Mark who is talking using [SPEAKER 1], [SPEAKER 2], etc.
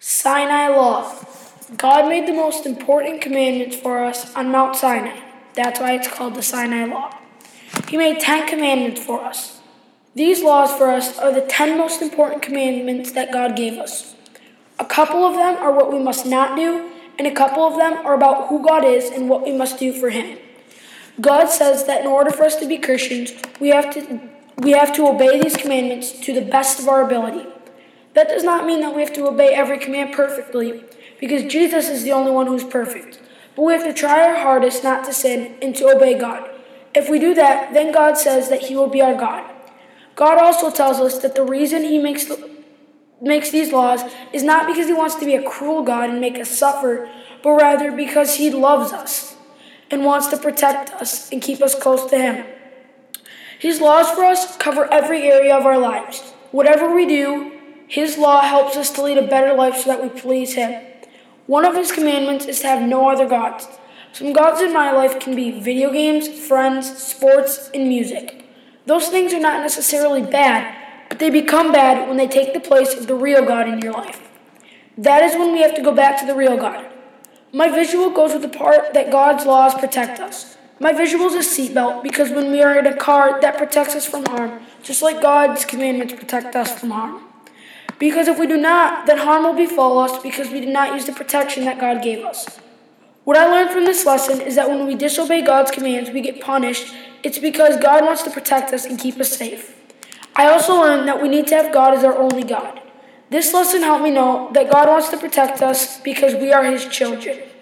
[SPEAKER 1] Sinai Law. God made the most important commandments for us on Mount Sinai. That's why it's called the Sinai Law. He made 10 commandments for us. These laws for us are the 10 most important commandments that God gave us. A couple of them are what we must not do, and a couple of them are about who God is and what we must do for Him. God says that in order for us to be Christians, we have to obey these commandments to the best of our ability. That does not mean that we have to obey every command perfectly, because Jesus is the only one who's perfect. But we have to try our hardest not to sin and to obey God. If we do that, then God says that He will be our God. God also tells us that the reason He makes these laws is not because He wants to be a cruel God and make us suffer, but rather because He loves us and wants to protect us and keep us close to Him. His laws for us cover every area of our lives. Whatever we do, His law helps us to lead a better life so that we please Him. One of His commandments is to have no other gods. Some gods in my life can be video games, friends, sports, and music. Those things are not necessarily bad, but they become bad when they take the place of the real God in your life. That is when we have to go back to the real God. My visual goes with the part that God's laws protect us. My visual is a seatbelt because when we are in a car, that protects us from harm, just like God's commandments protect us from harm. Because if we do not, then harm will befall us because we did not use the protection that God gave us. What I learned from this lesson is that when we disobey God's commands, we get punished. It's because God wants to protect us and keep us safe. I also learned that we need to have God as our only God. This lesson helped me know that God wants to protect us because we are His children.